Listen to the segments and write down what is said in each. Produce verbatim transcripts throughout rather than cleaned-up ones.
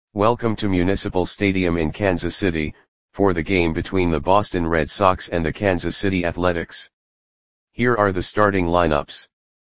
Welcome to Municipal Stadium in Kansas City, for the game between the Boston Red Sox and the Kansas City Athletics. Here are the starting lineups.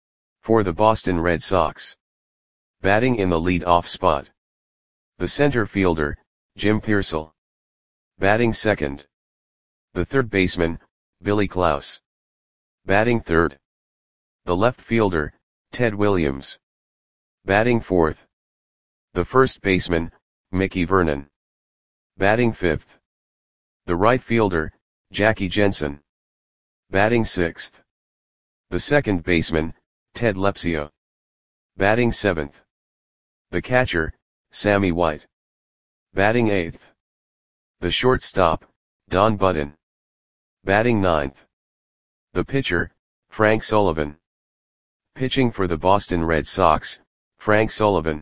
For the Boston Red Sox. Batting in the lead-off spot. The center fielder, Jim Piersall. Batting second. The third baseman, Billy Klaus. Batting third. The left fielder, Ted Williams. Batting fourth. The first baseman, Mickey Vernon. Batting fifth. The right fielder, Jackie Jensen. Batting sixth. The second baseman, Ted Lepsio. Batting seventh. The catcher, Sammy White. Batting eighth. The shortstop, Don Budden. Batting ninth. The pitcher, Frank Sullivan. Pitching for the Boston Red Sox, Frank Sullivan.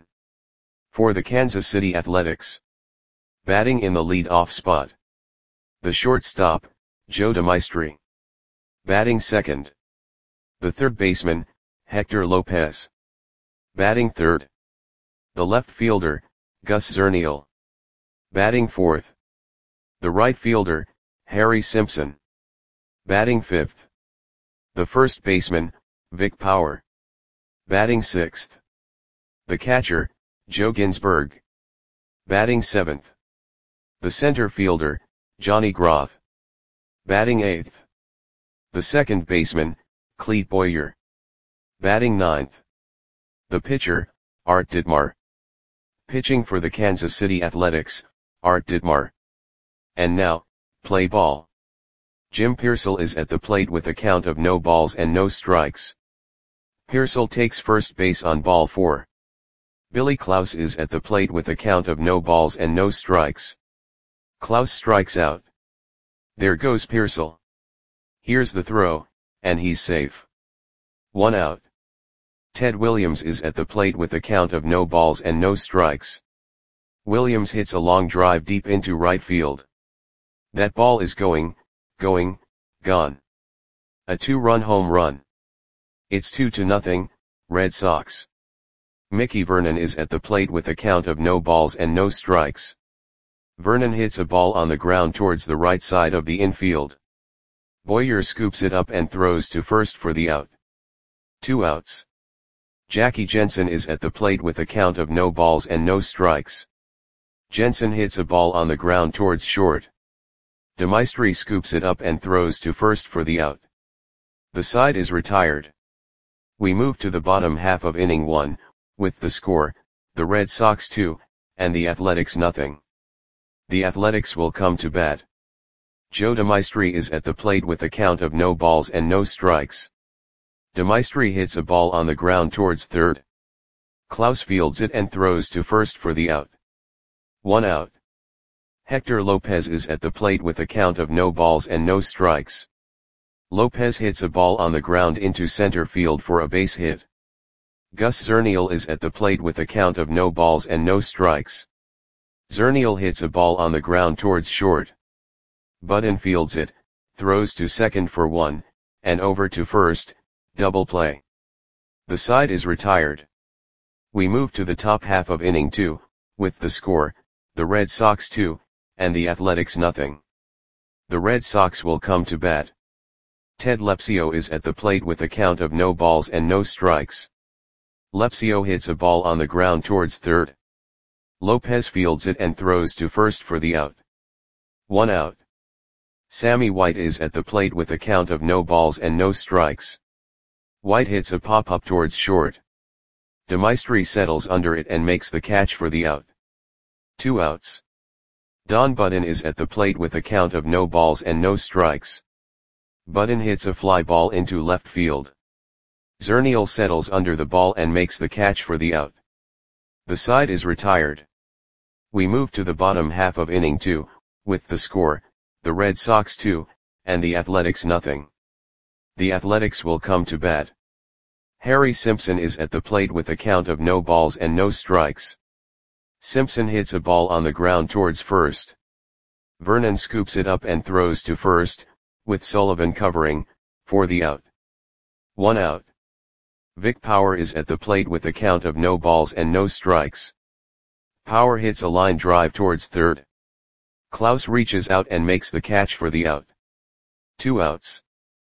For the Kansas City Athletics. Batting in the lead-off spot. The shortstop, Joe DeMaestri. Batting second. The third baseman, Hector Lopez. Batting third. The left fielder, Gus Zernial. Batting fourth. The right fielder, Harry Simpson. Batting fifth. The first baseman, Vic Power. Batting sixth. The catcher, Joe Ginsberg. Batting seventh. The center fielder, Johnny Groth. Batting eighth. The second baseman, Clete Boyer. Batting ninth. The pitcher, Art Ditmar. Pitching for the Kansas City Athletics, Art Ditmar. And now, play ball. Jim Piersall is at the plate with a count of no balls and no strikes. Piersall takes first base on ball four. Billy Klaus is at the plate with a count of no balls and no strikes. Klaus strikes out. There goes Piersall. Here's the throw, and he's safe. One out. Ted Williams is at the plate with a count of no balls and no strikes. Williams hits a long drive deep into right field. That ball is going, going, gone. A two-run home run. It's two to nothing, Red Sox. Mickey Vernon is at the plate with a count of no balls and no strikes. Vernon hits a ball on the ground towards the right side of the infield. Boyer scoops it up and throws to first for the out. Two outs. Jackie Jensen is at the plate with a count of no balls and no strikes. Jensen hits a ball on the ground towards short. DeMaestri scoops it up and throws to first for the out. The side is retired. We move to the bottom half of inning one, with the score, the Red Sox two, and the Athletics nothing. The Athletics will come to bat. Joe DeMaestri is at the plate with a count of no balls and no strikes. DeMaestri hits a ball on the ground towards third. Klaus fields it and throws to first for the out. One out. Hector Lopez is at the plate with a count of no balls and no strikes. Lopez hits a ball on the ground into center field for a base hit. Gus Zernial is at the plate with a count of no balls and no strikes. Zernial hits a ball on the ground towards short. Budden fields it, throws to second for one, and over to first, double play. The side is retired. We move to the top half of inning two, with the score, the Red Sox two, and the Athletics nothing. The Red Sox will come to bat. Ted Lepsio is at the plate with a count of no balls and no strikes. Lepsio hits a ball on the ground towards third. Lopez fields it and throws to first for the out. One out. Sammy White is at the plate with a count of no balls and no strikes. White hits a pop-up towards short. DeMaestri settles under it and makes the catch for the out. Two outs. Don Budden is at the plate with a count of no balls and no strikes. Budden hits a fly ball into left field. Zernial settles under the ball and makes the catch for the out. The side is retired. We move to the bottom half of inning two, with the score, the Red Sox two, and the Athletics nothing. The Athletics will come to bat. Harry Simpson is at the plate with a count of no balls and no strikes. Simpson hits a ball on the ground towards first. Vernon scoops it up and throws to first, with Sullivan covering, for the out. One out. Vic Power is at the plate with a count of no balls and no strikes. Power hits a line drive towards third. Klaus reaches out and makes the catch for the out. Two outs.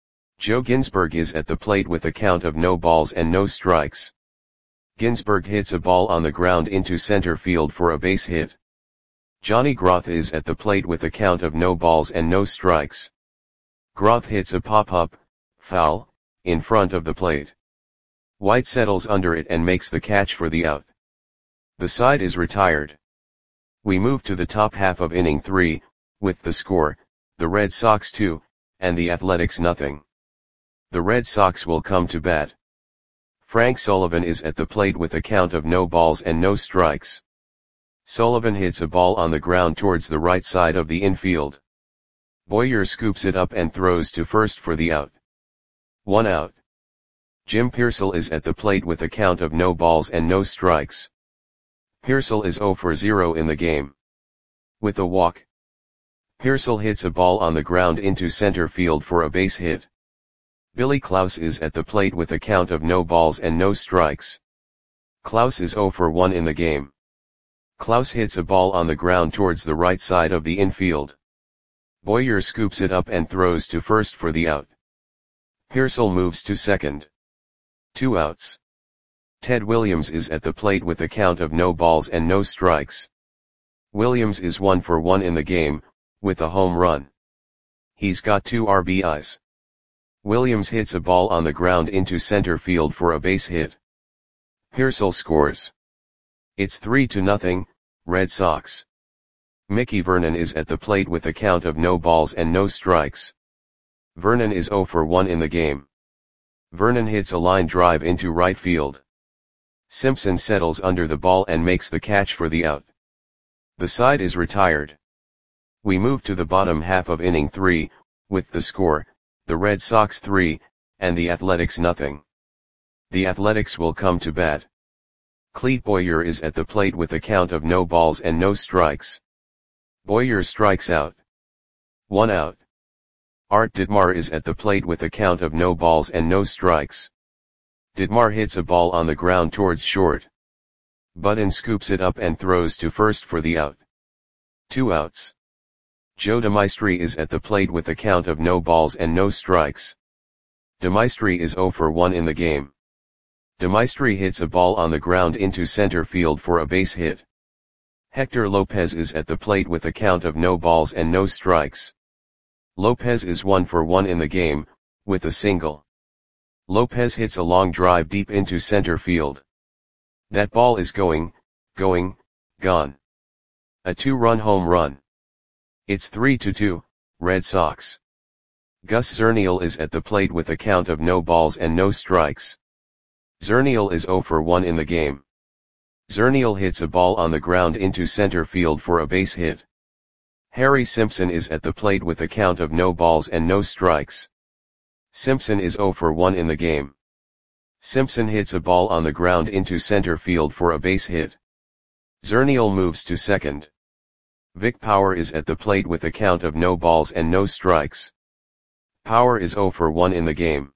Joe Ginsberg is at the plate with a count of no balls and no strikes. Ginsberg hits a ball on the ground into center field for a base hit. Johnny Groth is at the plate with a count of no balls and no strikes. Groth hits a pop-up, foul, in front of the plate. White settles under it and makes the catch for the out. The side is retired. We move to the top half of inning three, with the score, the Red Sox two, and the Athletics nothing. The Red Sox will come to bat. Frank Sullivan is at the plate with a count of no balls and no strikes. Sullivan hits a ball on the ground towards the right side of the infield. Boyer scoops it up and throws to first for the out. One out. Jim Pearsall is at the plate with a count of no balls and no strikes. Pearsall is zero for zero in the game. With a walk. Pearsall hits a ball on the ground into center field for a base hit. Billy Klaus is at the plate with a count of no balls and no strikes. Klaus is zero for one in the game. Klaus hits a ball on the ground towards the right side of the infield. Boyer scoops it up and throws to first for the out. Pearsall moves to second. Two outs. Ted Williams is at the plate with a count of no balls and no strikes. Williams is one for one in the game, with a home run. He's got two R B Is. Williams hits a ball on the ground into center field for a base hit. Pearsall scores. It's three to nothing, Red Sox. Mickey Vernon is at the plate with a count of no balls and no strikes. Vernon is zero for one in the game. Vernon hits a line drive into right field. Simpson settles under the ball and makes the catch for the out. The side is retired. We move to the bottom half of inning three, with the score, the Red Sox three, and the Athletics nothing. The Athletics will come to bat. Clete Boyer is at the plate with a count of no balls and no strikes. Boyer strikes out. One out. Art Ditmar is at the plate with a count of no balls and no strikes. Ditmar hits a ball on the ground towards short. Budden scoops it up and throws to first for the out. Two outs. Joe DeMaestri is at the plate with a count of no balls and no strikes. DeMaestri is zero for one in the game. DeMaestri hits a ball on the ground into center field for a base hit. Hector Lopez is at the plate with a count of no balls and no strikes. Lopez is one for one in the game, with a single. Lopez hits a long drive deep into center field. That ball is going, going, gone. A two-run home run. It's three to two, Red Sox. Gus Zernial is at the plate with a count of no balls and no strikes. Zernial is zero for one in the game. Zernial hits a ball on the ground into center field for a base hit. Harry Simpson is at the plate with a count of no balls and no strikes. Simpson is zero for one in the game. Simpson hits a ball on the ground into center field for a base hit. Zernial moves to second. Vic Power is at the plate with a count of no balls and no strikes. Power is zero for one in the game.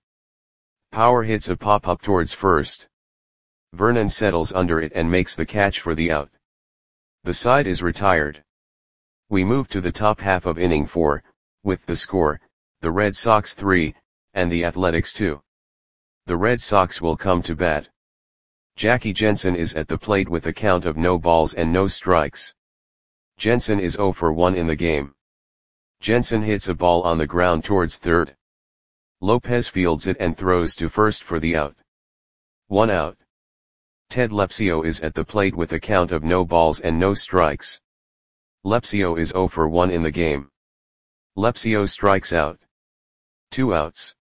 Power hits a pop-up towards first. Vernon settles under it and makes the catch for the out. The side is retired. We move to the top half of inning four, with the score, the Red Sox three, and the Athletics two. The Red Sox will come to bat. Jackie Jensen is at the plate with a count of no balls and no strikes. Jensen is zero for one in the game. Jensen hits a ball on the ground towards third. Lopez fields it and throws to first for the out. One out. Ted Lepsio is at the plate with a count of no balls and no strikes. Lepsio is zero for one in the game. Lepsio strikes out. Two outs.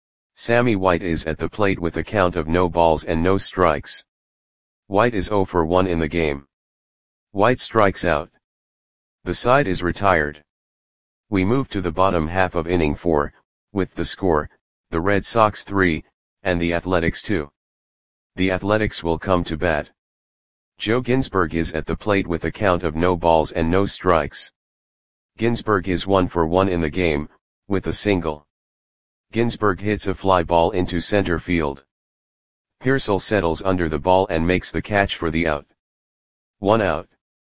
Sammy White is at the plate with a count of no balls and no strikes. White is zero for one in the game. White strikes out. The side is retired. We move to the bottom half of inning four, with the score, the Red Sox three, and the Athletics two. The Athletics will come to bat. Joe Ginsberg is at the plate with a count of no balls and no strikes. Ginsberg is one for one in the game, with a single. Ginsberg hits a fly ball into center field. Pearsall settles under the ball and makes the catch for the out. One out.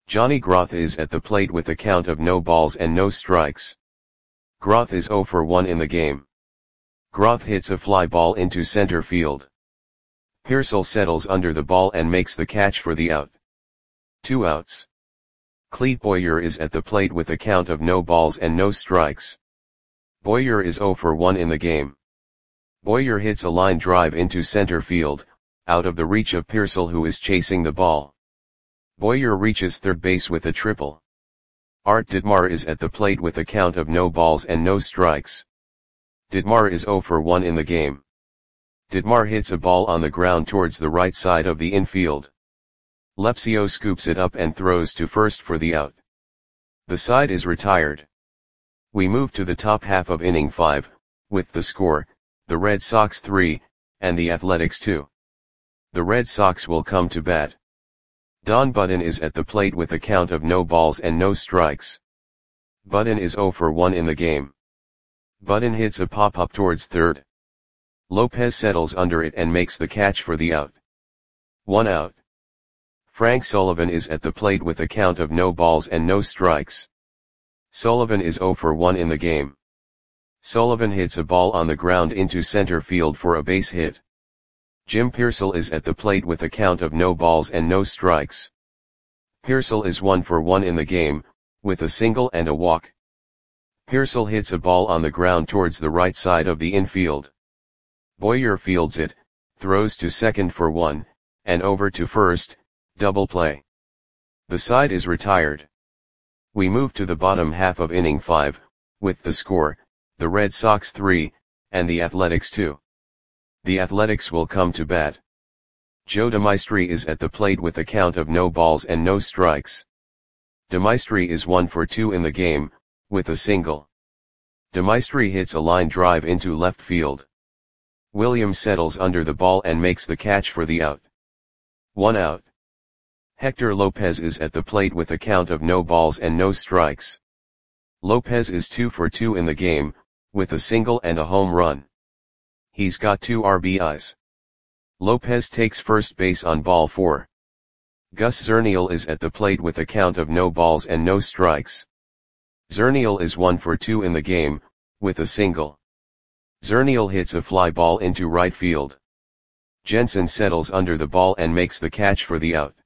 Johnny Groth is at the plate with a count of no balls and no strikes. Groth is zero for one in the game. Groth hits a fly ball into center field. Pearsall settles under the ball and makes the catch for the out. Two outs. Clete Boyer is at the plate with a count of no balls and no strikes. Boyer is zero for one in the game. Boyer hits a line drive into center field, out of the reach of Pearsall, who is chasing the ball. Boyer reaches third base with a triple. Art Ditmar is at the plate with a count of no balls and no strikes. Ditmar is zero for one in the game. Ditmar hits a ball on the ground towards the right side of the infield. Lepsio scoops it up and throws to first for the out. The side is retired. We move to the top half of inning five, with the score, the Red Sox three, and the Athletics two. The Red Sox will come to bat. Don Budden is at the plate with a count of no balls and no strikes. Budden is zero for one in the game. Budden hits a pop-up towards third. Lopez settles under it and makes the catch for the out. One out. Frank Sullivan is at the plate with a count of no balls and no strikes. Sullivan is zero for one in the game. Sullivan hits a ball on the ground into center field for a base hit. Jim Pearsall is at the plate with a count of no balls and no strikes. Pearsall is one for one in the game, with a single and a walk. Pearsall hits a ball on the ground towards the right side of the infield. Boyer fields it, throws to second for one, and over to first, double play. The side is retired. We move to the bottom half of inning five, with the score, the Red Sox three, and the Athletics two. The Athletics will come to bat. Joe DeMaestri is at the plate with a count of no balls and no strikes. DeMaestri is one for two in the game, with a single. DeMaestri hits a line drive into left field. Williams settles under the ball and makes the catch for the out. One out. Hector Lopez is at the plate with a count of no balls and no strikes. Lopez is two for two in the game, with a single and a home run. He's got two R B Is. Lopez takes first base on ball four. Gus Zernial is at the plate with a count of no balls and no strikes. Zernial is one for two in the game, with a single. Zernial hits a fly ball into right field. Jensen settles under the ball and makes the catch for the out.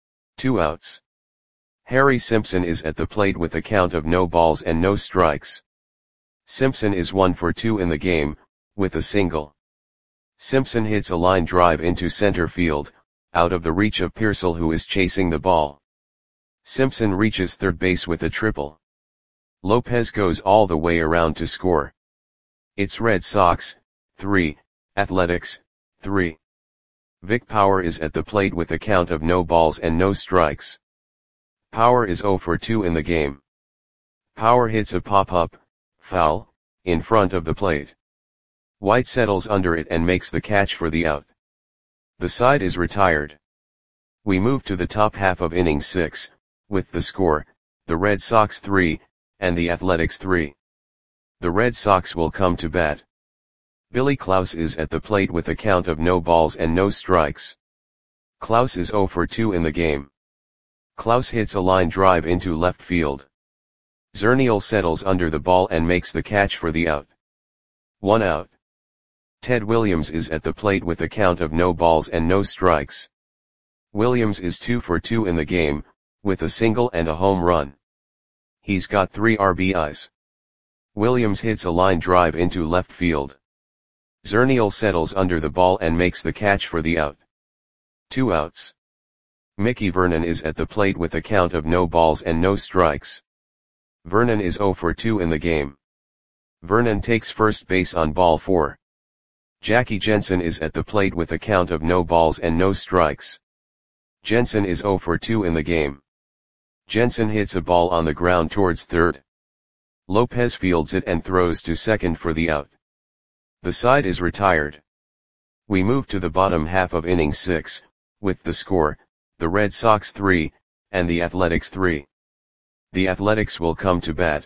Two outs. Harry Simpson is at the plate with a count of no balls and no strikes. Simpson is one for two in the game, with a single. Simpson hits a line drive into center field, out of the reach of Pearsall, who is chasing the ball. Simpson reaches third base with a triple. Lopez goes all the way around to score. It's Red Sox, three, Athletics, three. Vic Power is at the plate with a count of no balls and no strikes. Power is zero for two in the game. Power hits a pop-up, foul, in front of the plate. White settles under it and makes the catch for the out. The side is retired. We move to the top half of inning six, with the score, the Red Sox three, and the Athletics three. The Red Sox will come to bat. Billy Klaus is at the plate with a count of no balls and no strikes. Klaus is zero for two in the game. Klaus hits a line drive into left field. Zernial settles under the ball and makes the catch for the out. One out. Ted Williams is at the plate with a count of no balls and no strikes. Williams is two for two in the game, with a single and a home run. He's got three R B Is. Williams hits a line drive into left field. Zernial settles under the ball and makes the catch for the out. Two outs. Mickey Vernon is at the plate with a count of no balls and no strikes. Vernon is zero for two in the game. Vernon takes first base on ball four. Jackie Jensen is at the plate with a count of no balls and no strikes. Jensen is zero for two in the game. Jensen hits a ball on the ground towards third. Lopez fields it and throws to second for the out. The side is retired. We move to the bottom half of inning six, with the score, the Red Sox three, and the Athletics three. The Athletics will come to bat.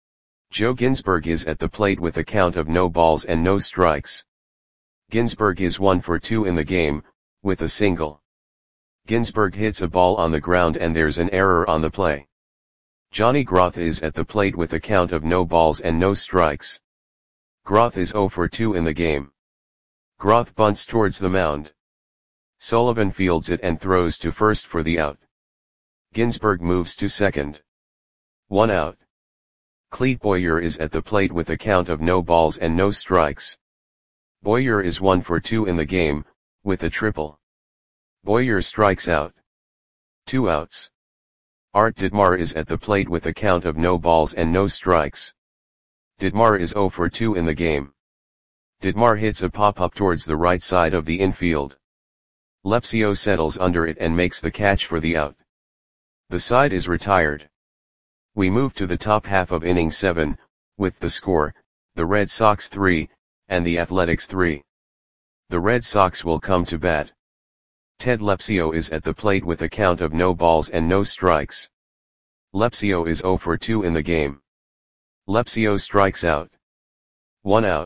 Joe Ginsberg is at the plate with a count of no balls and no strikes. Ginsberg is one for two in the game, with a single. Ginsberg hits a ball on the ground and there's an error on the play. Johnny Groth is at the plate with a count of no balls and no strikes. Groth is zero for two in the game. Groth bunts towards the mound. Sullivan fields it and throws to first for the out. Ginsberg moves to second. One out. Clete Boyer is at the plate with a count of no balls and no strikes. Boyer is one for two in the game, with a triple. Boyer strikes out. Two outs. Art Ditmar is at the plate with a count of no balls and no strikes. Ditmar is zero for two in the game. Ditmar hits a pop-up towards the right side of the infield. Lepsio settles under it and makes the catch for the out. The side is retired. We move to the top half of inning seven, with the score, the Red Sox three, and the Athletics three. The Red Sox will come to bat. Ted Lepsio is at the plate with a count of no balls and no strikes. Lepsio is zero for two in the game. Lepsio strikes out. One out.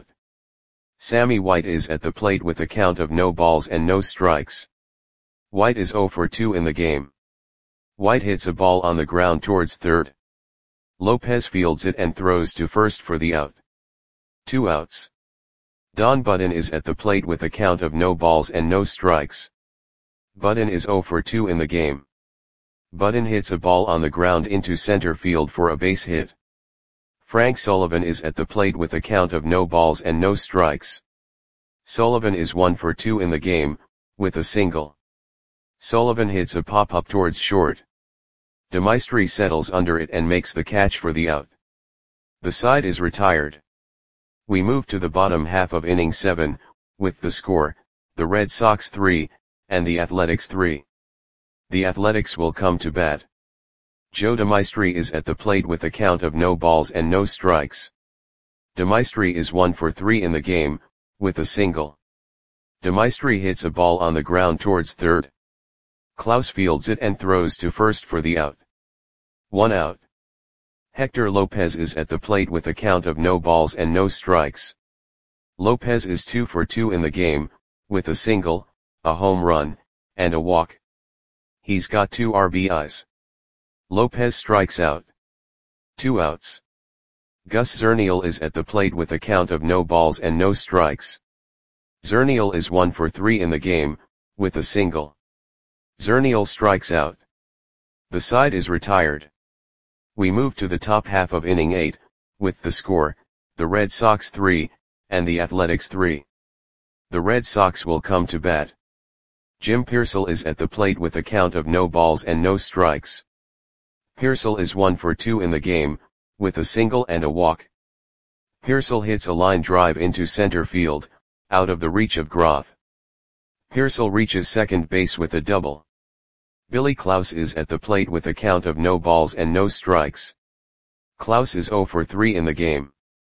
Sammy White is at the plate with a count of no balls and no strikes. White is zero for two in the game. White hits a ball on the ground towards third. Lopez fields it and throws to first for the out. Two outs. Don Budden is at the plate with a count of no balls and no strikes. Budden is zero for two in the game. Budden hits a ball on the ground into center field for a base hit. Frank Sullivan is at the plate with a count of no balls and no strikes. Sullivan is one for two in the game, with a single. Sullivan hits a pop-up towards short. DeMaestri settles under it and makes the catch for the out. The side is retired. We move to the bottom half of inning seven, with the score, the Red Sox three, and the Athletics three. The Athletics will come to bat. Joe DeMaestri is at the plate with a count of no balls and no strikes. DeMaestri is one for three in the game, with a single. DeMaestri hits a ball on the ground towards third. Klaus fields it and throws to first for the out. One out. Hector Lopez is at the plate with a count of no balls and no strikes. Lopez is two for two in the game, with a single, a home run, and a walk. He's got two R B Is. Lopez strikes out. Two outs. Gus Zernial is at the plate with a count of no balls and no strikes. Zernial is one for three in the game, with a single. Zernial strikes out. The side is retired. We move to the top half of inning eight, with the score, the Red Sox three, and the Athletics three. The Red Sox will come to bat. Jim Piersall is at the plate with a count of no balls and no strikes. Piersall is one for two in the game, with a single and a walk. Piersall hits a line drive into center field, out of the reach of Groth. Piersall reaches second base with a double. Billy Klaus is at the plate with a count of no balls and no strikes. Klaus is zero for three in the game.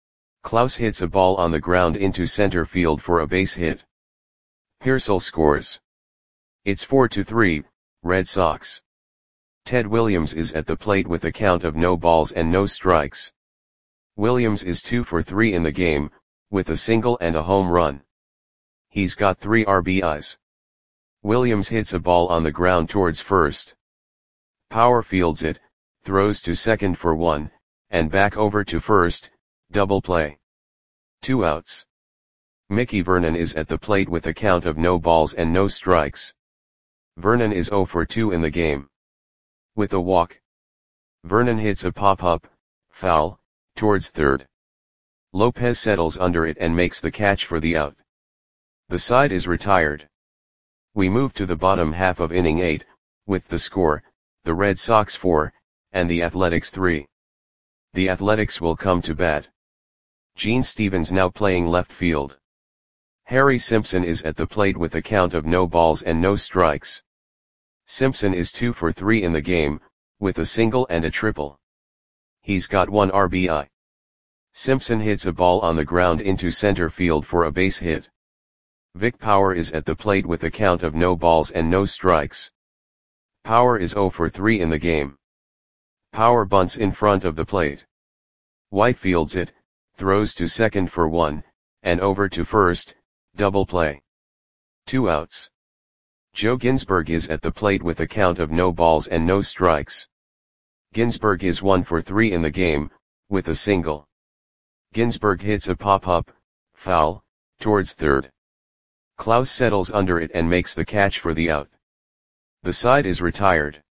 Klaus hits a ball on the ground into center field for a base hit. Piersall scores. It's four to three, Red Sox. Ted Williams is at the plate with a count of no balls and no strikes. Williams is two for three in the game, with a single and a home run. He's got three R B Is. Williams hits a ball on the ground towards first. Power fields it, throws to second for one, and back over to first, double play. Two outs. Mickey Vernon is at the plate with a count of no balls and no strikes. Vernon is zero for two in the game. With a walk. Vernon hits a pop-up, foul, towards third. Lopez settles under it and makes the catch for the out. The side is retired. We move to the bottom half of inning eight, with the score, the Red Sox four, and the Athletics three. The Athletics will come to bat. Gene Stevens now playing left field. Harry Simpson is at the plate with a count of no balls and no strikes. Simpson is two for three in the game, with a single and a triple. He's got one R B I. Simpson hits a ball on the ground into center field for a base hit. Vic Power is at the plate with a count of no balls and no strikes. Power is zero for three in the game. Power bunts in front of the plate. White fields it, throws to second for one, and over to first, double play. Two outs. Joe Ginsberg is at the plate with a count of no balls and no strikes. Ginsberg is one for three in the game, with a single. Ginsberg hits a pop-up, foul, towards third. Klaus settles under it and makes the catch for the out. The side is retired.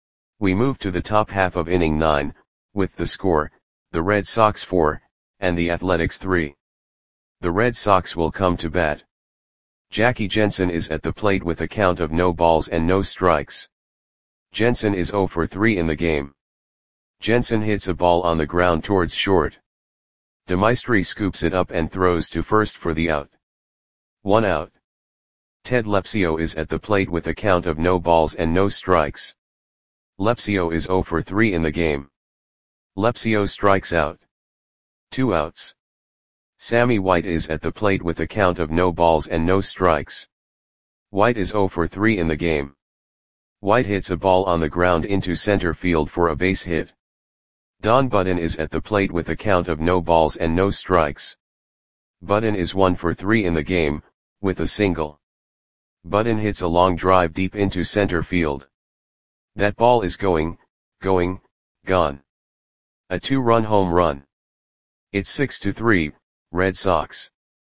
We move to the top half of inning nine, with the score, the Red Sox four, and the Athletics three. The Red Sox will come to bat. Jackie Jensen is at the plate with a count of no balls and no strikes. Jensen is zero for three in the game. Jensen hits a ball on the ground towards short. DeMaestri scoops it up and throws to first for the out. One out. Ted Lepsio is at the plate with a count of no balls and no strikes. Lepsio is zero for three in the game. Lepsio strikes out. Two outs. Sammy White is at the plate with a count of no balls and no strikes. White is zero for three in the game. White hits a ball on the ground into center field for a base hit. Don Button is at the plate with a count of no balls and no strikes. Button is one for three in the game, with a single. Button hits a long drive deep into center field. That ball is going, going, gone. A two-run home run. It's six to three, Red Sox.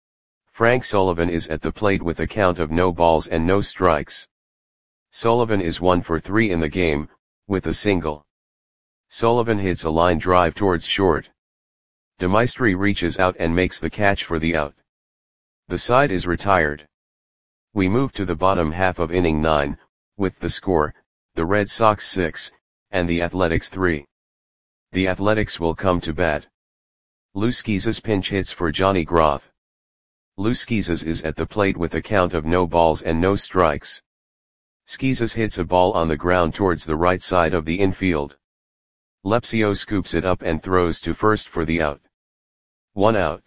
Frank Sullivan is at the plate with a count of no balls and no strikes. Sullivan is one for three in the game, with a single. Sullivan hits a line drive towards short. DeMaestri reaches out and makes the catch for the out. The side is retired. We move to the bottom half of inning nine, with the score, the Red Sox six, and the Athletics three. The Athletics will come to bat. Lou Schizas pinch hits for Johnny Groth. Lou Schizas is at the plate with a count of no balls and no strikes. Schizas hits a ball on the ground towards the right side of the infield. Lepsio scoops it up and throws to first for the out. One out.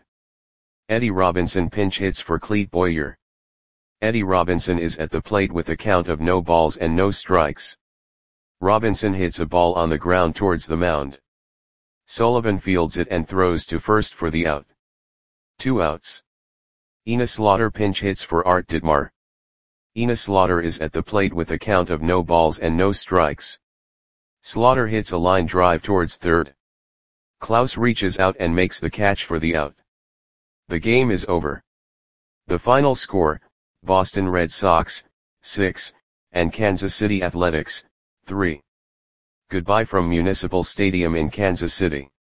Eddie Robinson pinch hits for Clete Boyer. Eddie Robinson is at the plate with a count of no balls and no strikes. Robinson hits a ball on the ground towards the mound. Sullivan fields it and throws to first for the out. Two outs. Ina Slaughter pinch hits for Art Ditmar. Ina Slaughter is at the plate with a count of no balls and no strikes. Slaughter hits a line drive towards third. Klaus reaches out and makes the catch for the out. The game is over. The final score, Boston Red Sox, six, and Kansas City Athletics, three. Goodbye from Municipal Stadium in Kansas City.